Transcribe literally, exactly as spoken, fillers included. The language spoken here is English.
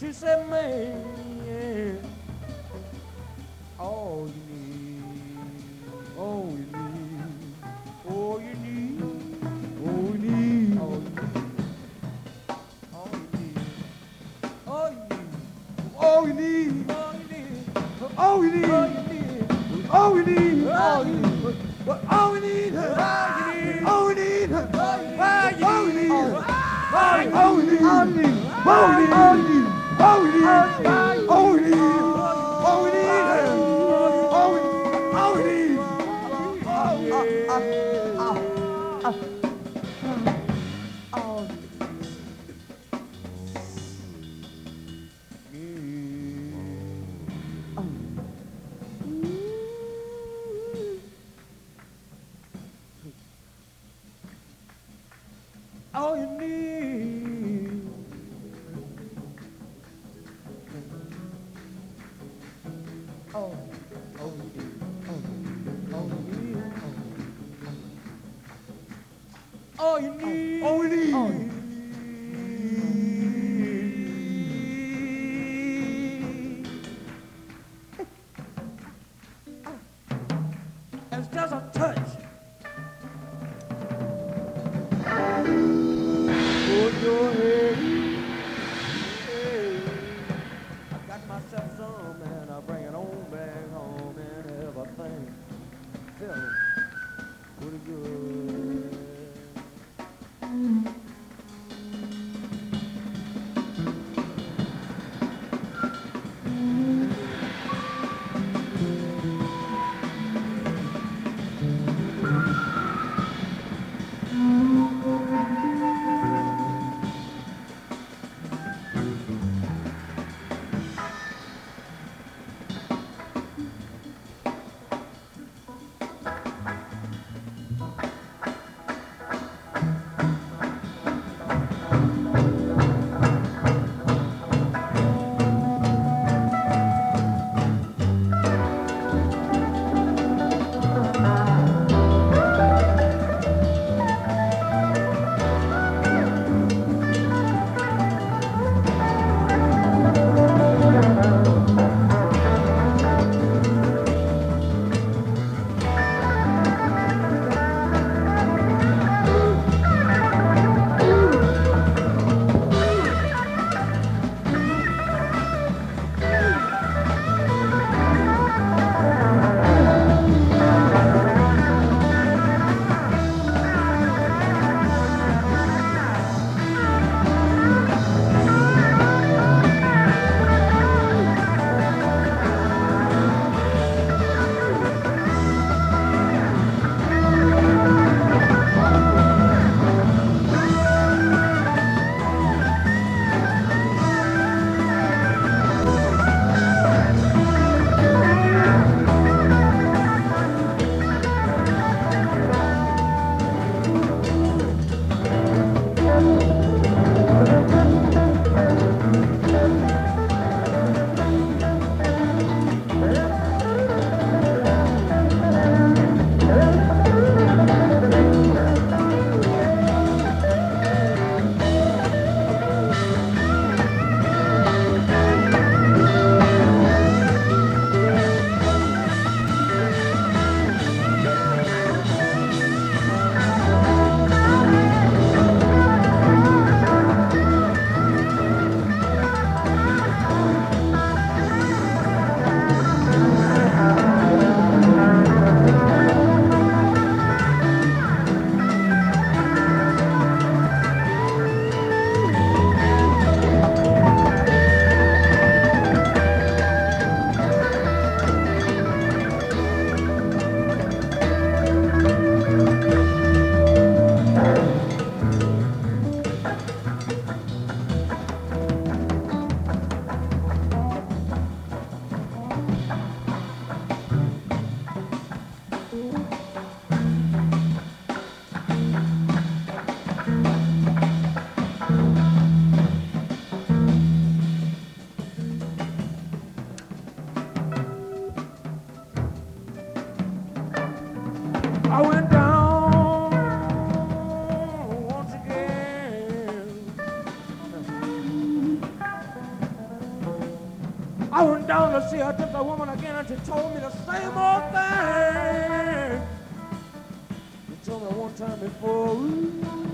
She said, man, all you need, all you need, all you need, all you need, all you need, all you need, all you need, all you need, all you need, all we need, all we need, all we need, all we need, all we need, all we need, all we need, all we need, all we need, all we need, all we need, all we need, all we need, all we need, all we need. All you need, oh, all you need, oh, all you need, oh, all you need, all you need, all you need. It's just a touch. Put your head, hey. I got myself some and I bring it on back home and everything feeling pretty good. I went down once again I went down to see her, took the woman again, and she told me the same old thing. She told me one time before. Ooh.